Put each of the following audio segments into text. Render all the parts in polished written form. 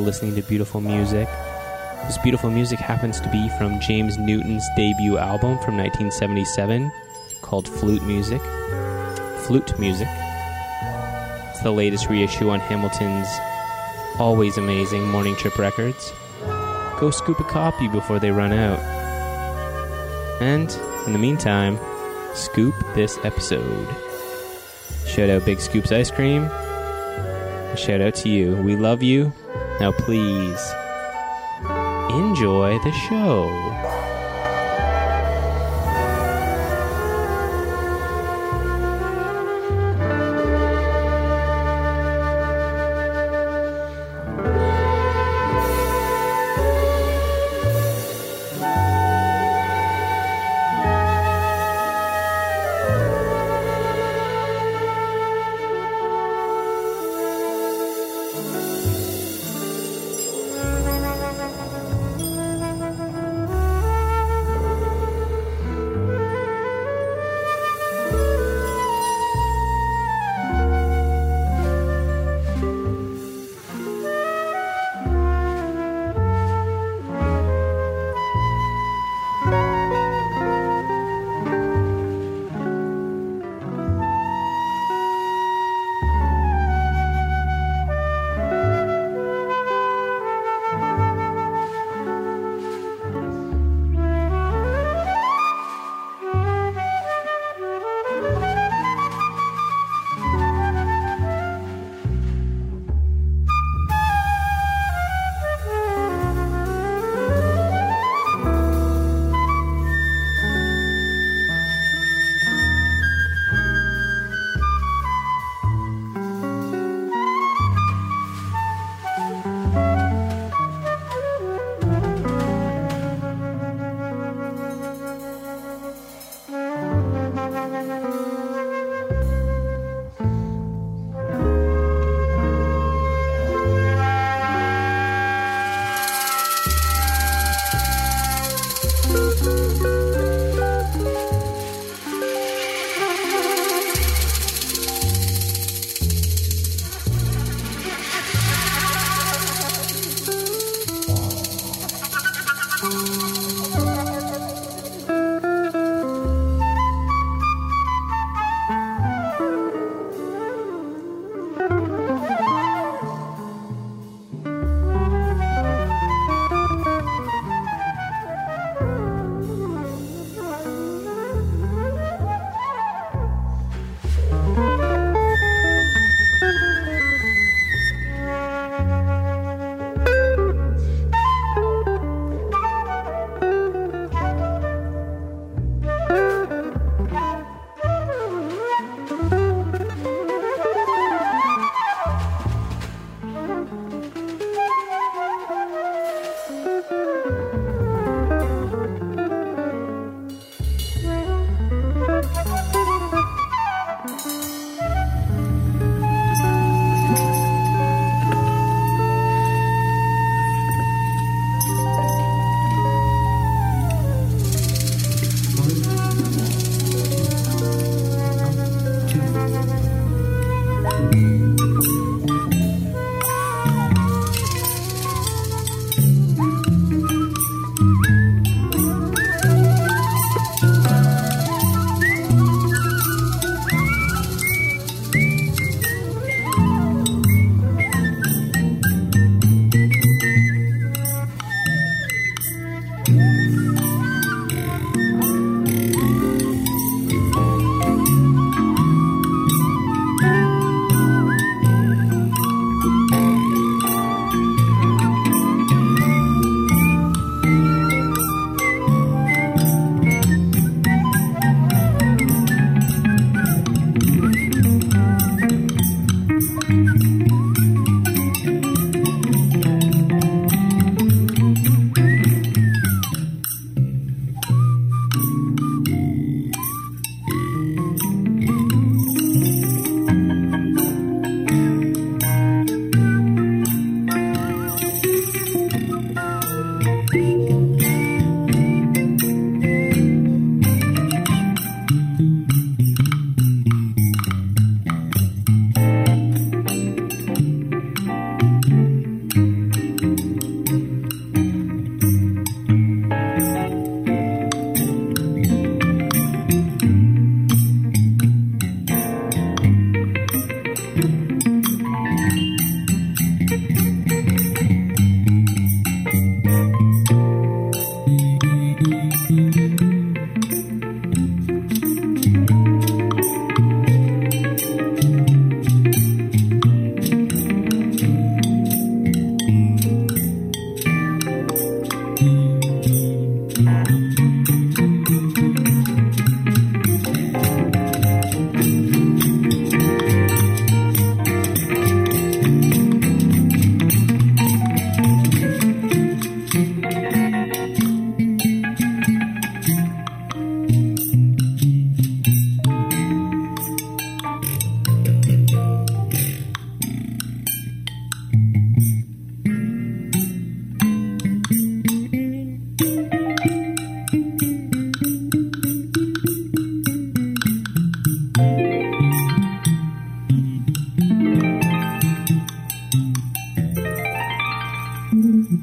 listening to beautiful music. This beautiful music happens to be from James Newton's debut album from 1977 called Flute Music. Flute Music. It's the latest reissue on Hamilton's always amazing Morning Trip Records. Go scoop a copy before they run out. And, in the meantime, scoop this episode. Shout out Big Scoops Ice Cream. And shout out to you. We love you. Now please, enjoy the show.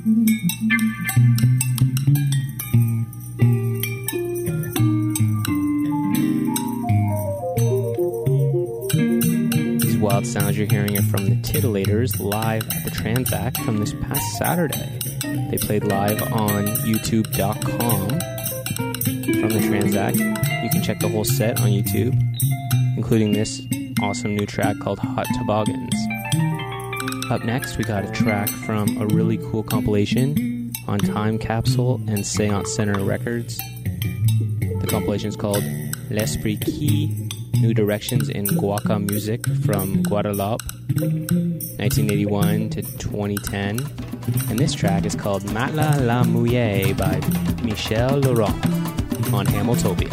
Wild sounds you're hearing are from the Titilators live at the Transact from this past Saturday. They played live on youtube.com from the Transact. You can check the whole set on YouTube, including this awesome new track called Hot Toboggans. Up next, we got a track from a really cool compilation on Time Capsule and Seance Center Records. The compilation is called L'Esprit Qui, New Directions in Guaca Music from Guadeloupe, 1981 to 2010. And this track is called Matla la Mouille by Michel Laurent on Hamiltopia.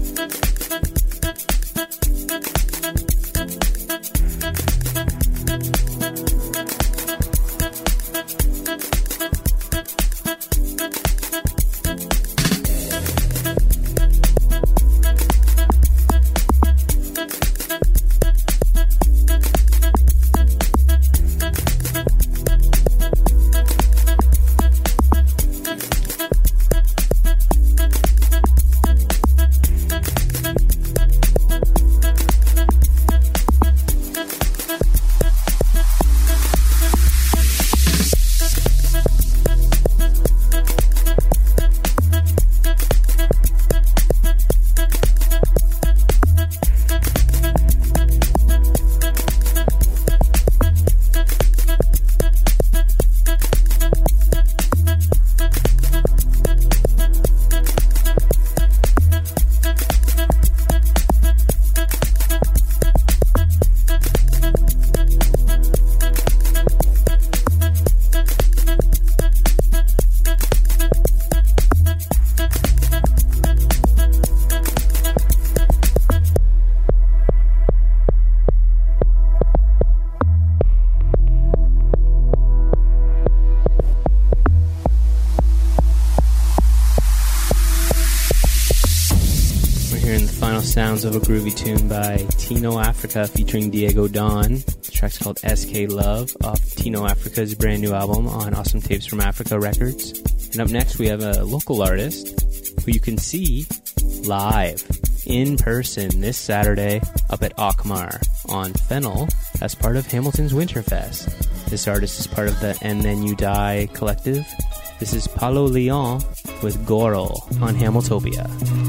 Sounds of a groovy tune by Tino Africa featuring Diego Don. The track's called SK Love off Tino Africa's brand new album on Awesome Tapes from Africa Records. And up next we have a local artist who you can see live in person this Saturday up at Akmar on Fennel as part of Hamilton's Winterfest. This artist is part of the And Then You Die collective. This is Paulo Leon with Goral on Hamiltopia.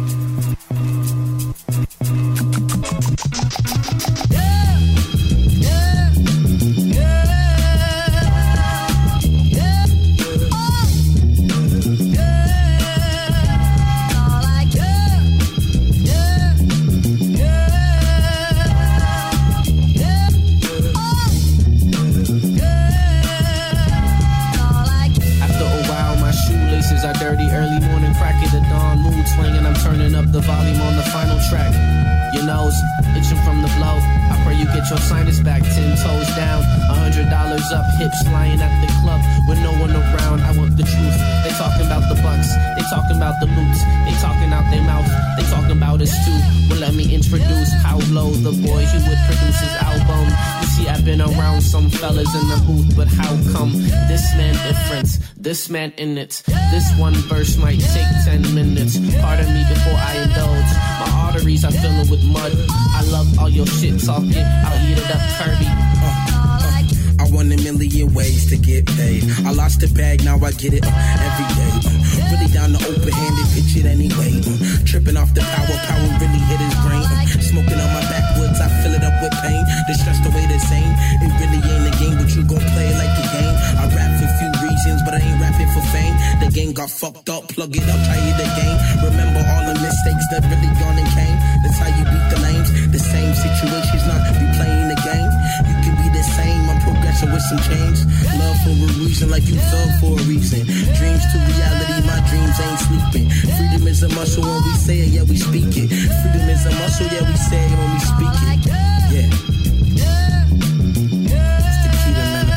Your sinus back, 10 toes down, $100 up, hips lying at the club with no one around. I want the truth. They talking about the bucks, they talking about the loot, they talking out their mouth, they talking about us too. Well, let me introduce Paulo, the boy who would produce his album. You see, I've been around some fellas in the booth, but how come this man different? This man in it. This one verse might take 10 minutes. Pardon me before I indulge. My arteries are filling with mud. I love all your shit talking. I'll eat it up, Kirby. I want a million ways to get paid. I lost the bag, now I get it every day. Really down the open-handed, pitch it anyway. Tripping off the power really hit his brain. Smoking on my backwoods, I fill it up with pain. The stress the way the same. It really ain't a game, but you gon' play it like a game. I rap for few reasons, but I ain't rapping for fame. The game got fucked up, plug it up, try it again. Remember all the mistakes that really gone and came. That's how you beat the lanes. The same situations, not be playing the game. You can be the same, I'm progressing with some change. Love for a reason, like you thug for a reason. Dreams to reality, my dreams ain't sleeping. Freedom is a muscle when we say it, yeah we speak it. Freedom is a muscle, yeah we say it when we speak it. Yeah. It's the key to man.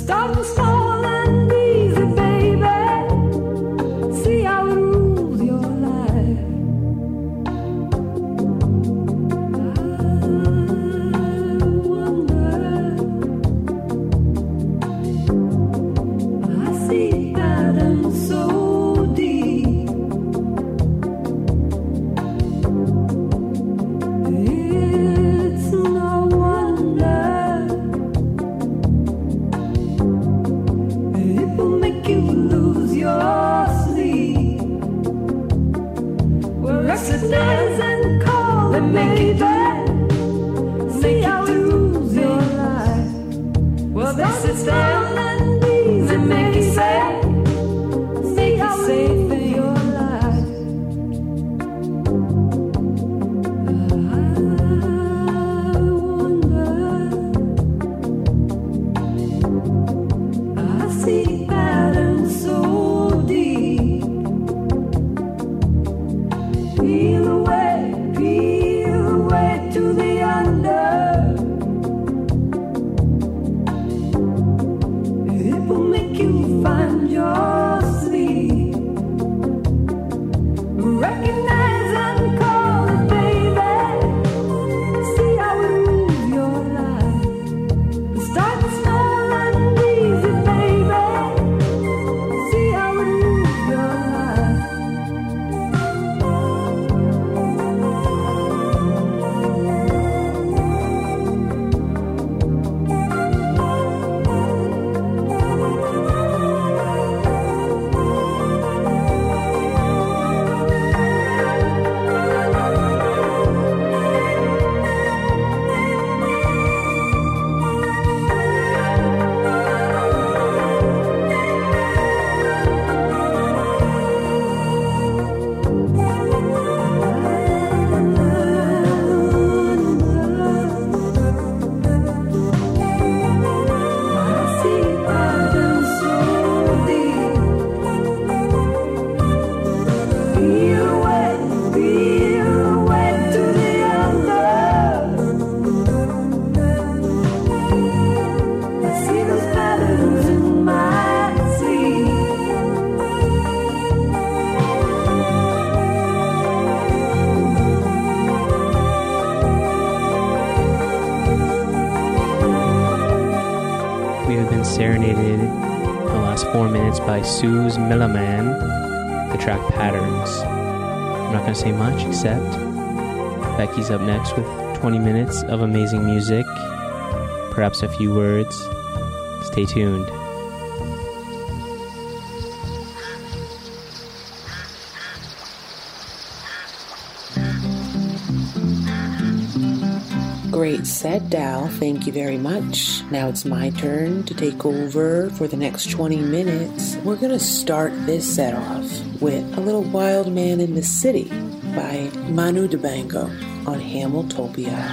Starting small and easy, baby. See how it rules your life. I see patterns so deep. It's no wonder it will make you lose your sleep. Well, recognize and call and make it bad. See how it rules your life. Well, they sit down and easy, make it sad. See how safe in your life. I wonder. I see patterns so deep. Peel away to the under. It will make you find your sleep. Recognize and call it, baby. See how it rules your life. Start small and easy, baby. See how it rules your life. I see patterns so deep. Peel away to the under. I see those patterns in my sleep. We have been serenaded the last 4 minutes by Suze Milliman, the track Patterns. I'm not going to say much except Becky's up next with 20 minutes of amazing music, perhaps a few words. Stay tuned. Great set, Dal. Thank you very much. Now it's my turn to take over for the next 20 minutes. We're going to start this set off with A Little Wild Man in the City by Manu Dibango on Hamiltopia.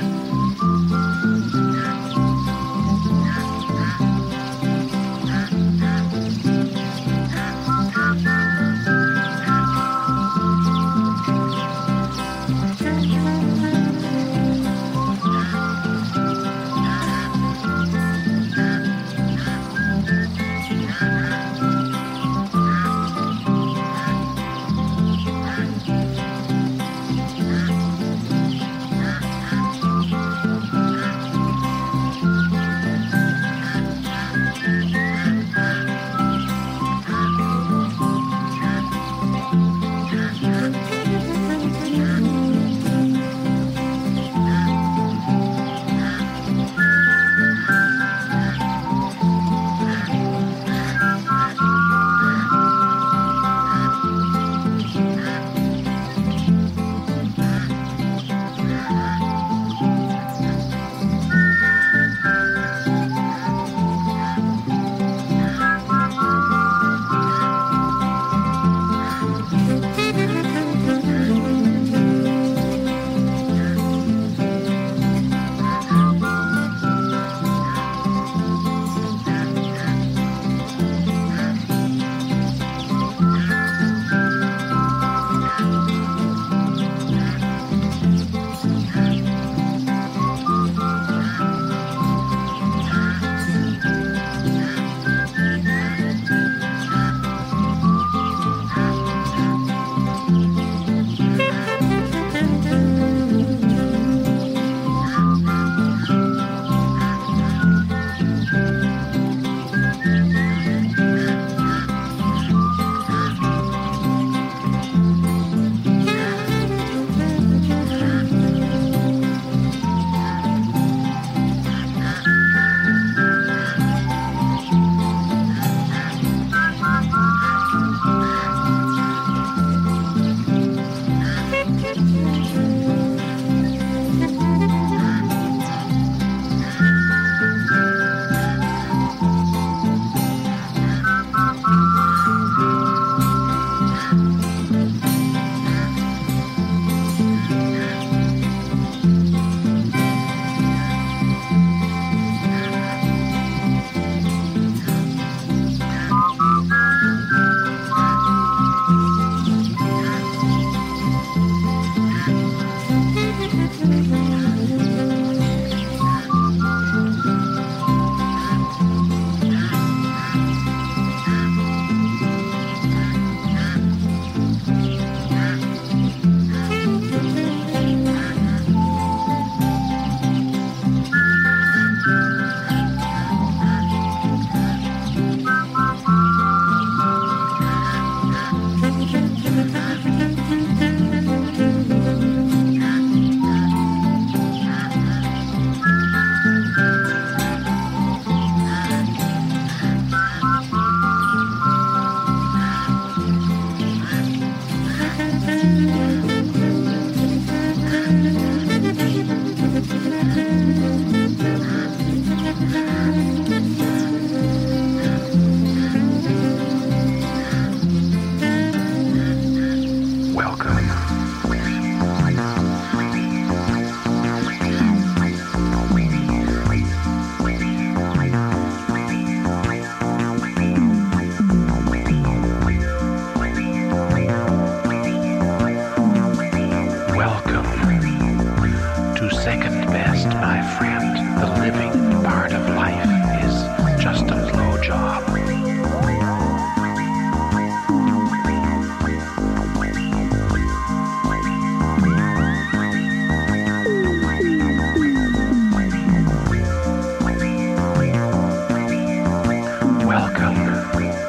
younger.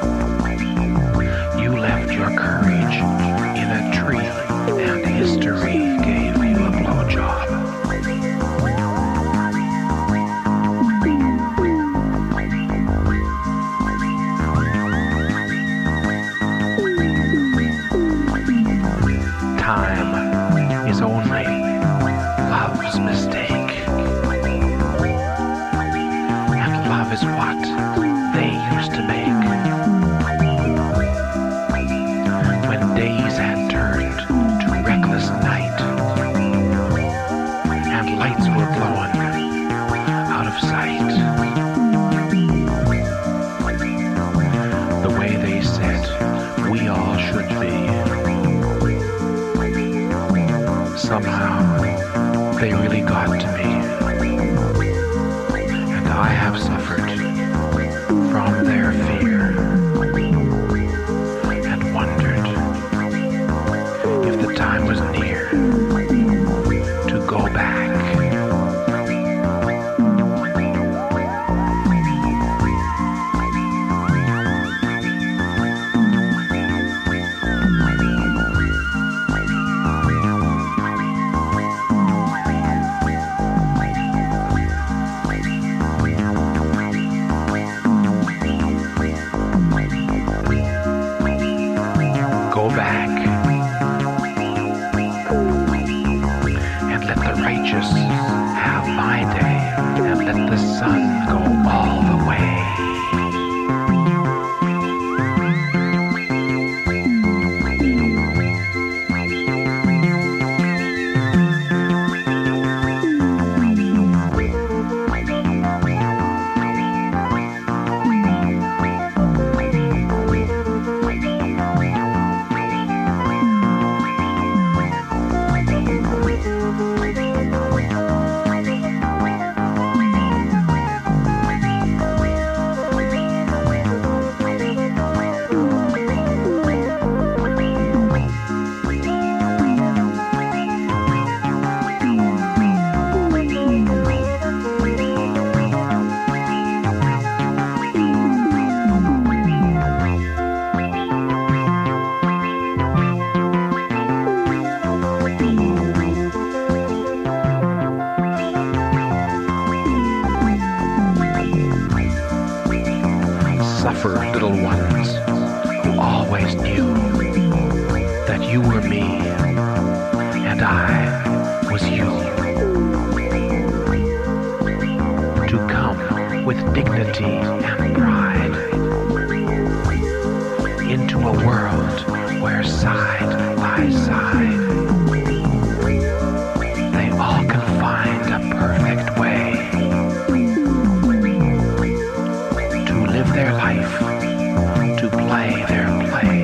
You left your courage in a tree, and history gave you a blowjob. Time is only love's mistake, and love is what they used to make. When days had turned to reckless night, and lights were blowing out of sight. The way they said we all should be. Somehow, they really got to me, and I have suffered from their fear, and wondered if the time was near to go back. Go back and let the righteous have my day, and let the sun go all the way. Suffer, little ones, who always knew that you were me and I was you. To come with dignity and pride into a world where side by side they all can find a perfect way to live their life, to play their play,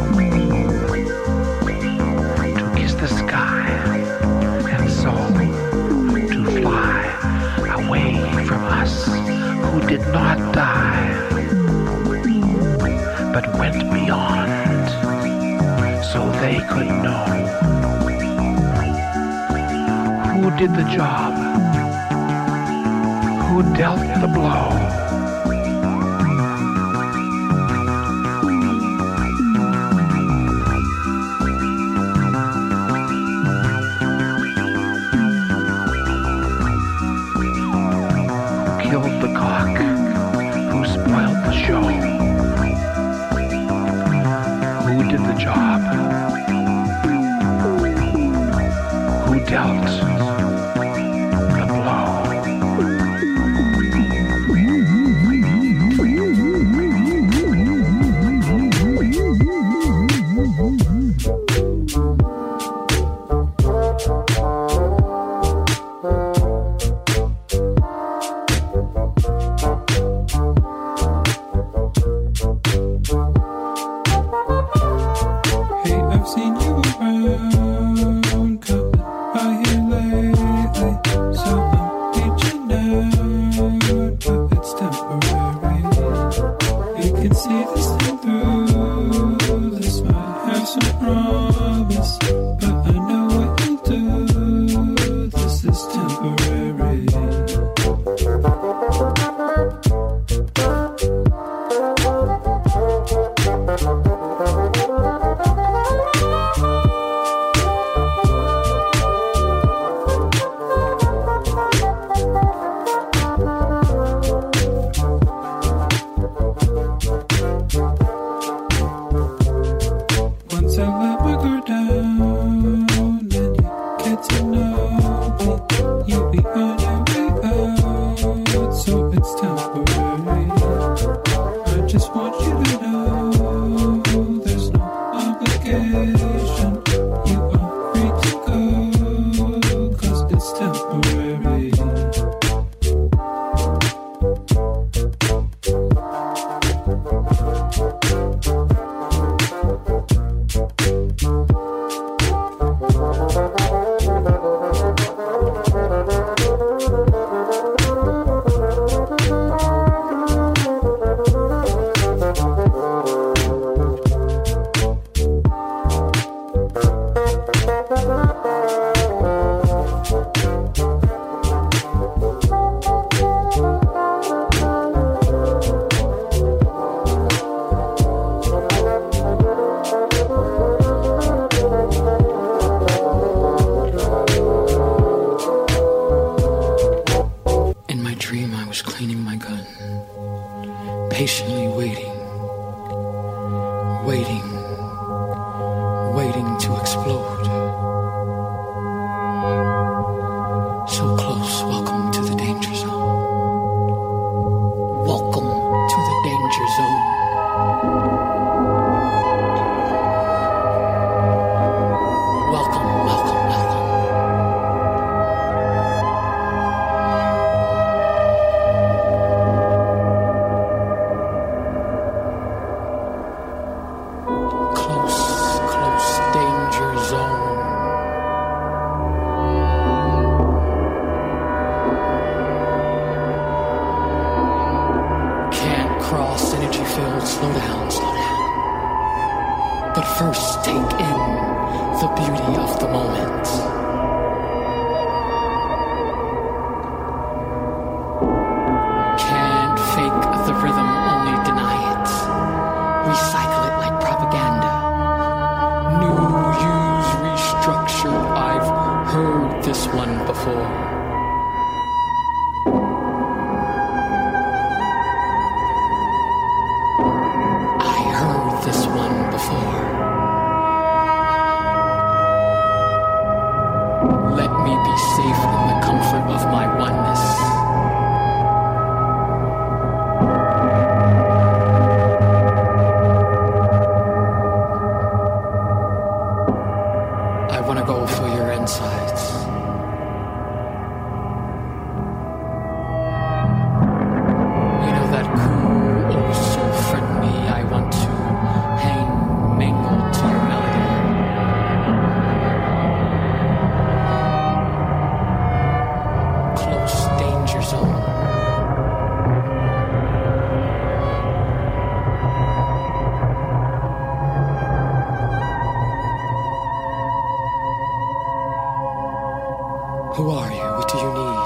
to kiss the sky, and so to fly away from us who did not die, but went beyond so they could know who did the job, who dealt the blow. Killed the cock, who spoiled the show, who did the job, who dealt the blow. Hey, I've seen you around, coming by here lately. So I'm reaching out, but it's temporary. You can see this thing through. This might have some promise, but I know what you'll do. This is temporary. Once I let my guard down and you get to know me, you'll be on your way out, so it's temporary. I just want you to know there's no obligation. You are free to go, 'cause it's temporary. In my dream, I was cleaning my gun, patiently waiting, waiting, waiting to explode. So close, welcome to the danger zone. Welcome to the danger zone. Welcome, welcome, welcome. Close, close, danger zone. Can't cross, energy field, slow down, slow down. But first, take in the beauty of the moment. Can't fake the rhythm, only deny it. Recycle it like propaganda. New, use, restructured. I've heard this one before. I heard this one before. Let me be safe in the comfort of my oneness. I want to go for your insides. You know that cool, oh so friendly, I want to hang, mingle to your melody. Close danger zone. Who are you? What do you need?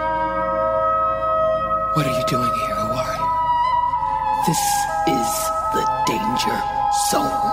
What are you doing here? Who are you? This is the danger zone.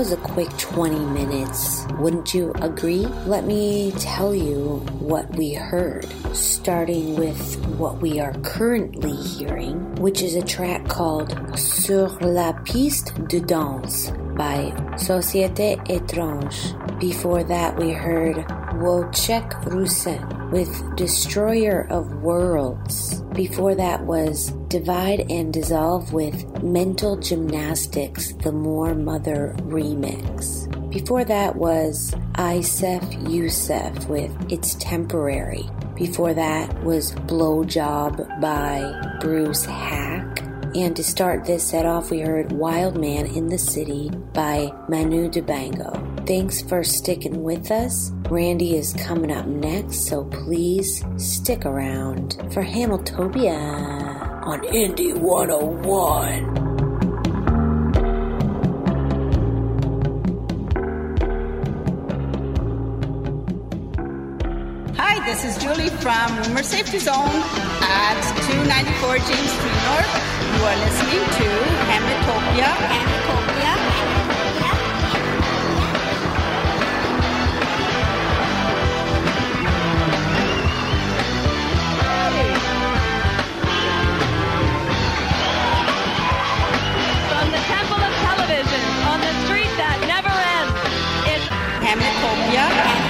was a quick 20 minutes, wouldn't you agree? Let me tell you what we heard, starting with what we are currently hearing, which is a track called Sur la piste de danse by Société Étrange. Before that, we heard Wojciech Rusin with Destroyer of Worlds. Before that was Divide and Dissolve with Mental Gymnastics, the More Mother remix. Before that was Isef Youssef with It's Temporary. Before that was Blowjob by Bruce Hack. And to start this set off, we heard Wild Man in the City by Manu Dibango. Thanks for sticking with us. Randy is coming up next, so please stick around for Hamiltopia on Indie 101. Hi, this is Julie from Rumor Safety Zone at 294 James Street North. You are listening to Hamiltopia. From the Temple of Television on the street that never ends, it's Hamiltopia.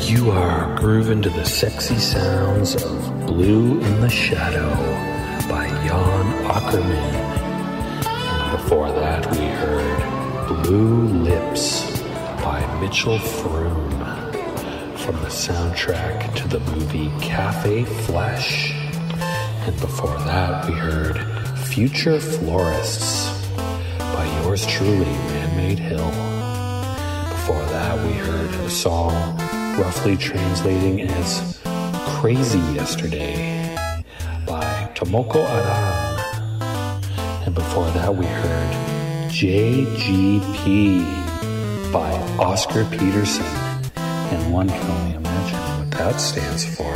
You are grooving to the sexy sounds of Blue in the Shadow by Jan Ackerman. And before that, we heard Blue Lips by Mitchell Froom from the soundtrack to the movie Cafe Flesh. And before that, we heard Future Florists by yours truly, Man-Made Hill. Before that, we heard a song roughly translating as Crazy Yesterday by Tomoko Aran. And before that, we heard JGP by Oscar Peterson. And one can only imagine what that stands for.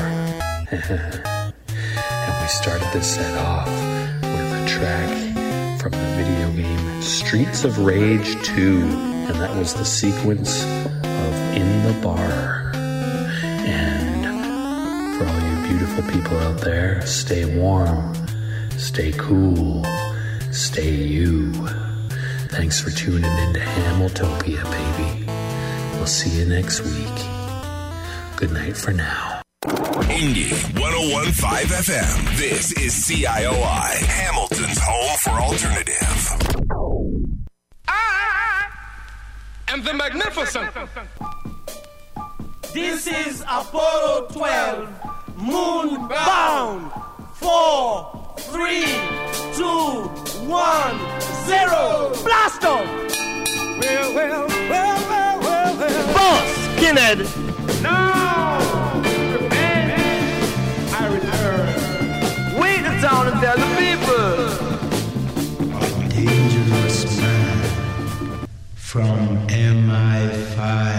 And we started this set off with a track from the video game Streets of Rage 2. And that was the sequence of In the Bar. And for all you beautiful people out there, stay warm, stay cool, stay you. Thanks for tuning into Hamiltopia, baby. We'll see you next week. Good night for now. Indie 101.5 FM. This is CIOI, Hamilton's home for alternative. And the magnificent. This is Apollo 12, moon bound. 4, 3, 2, 1, 0. Blast off! Well. Boss, Kennedy. No.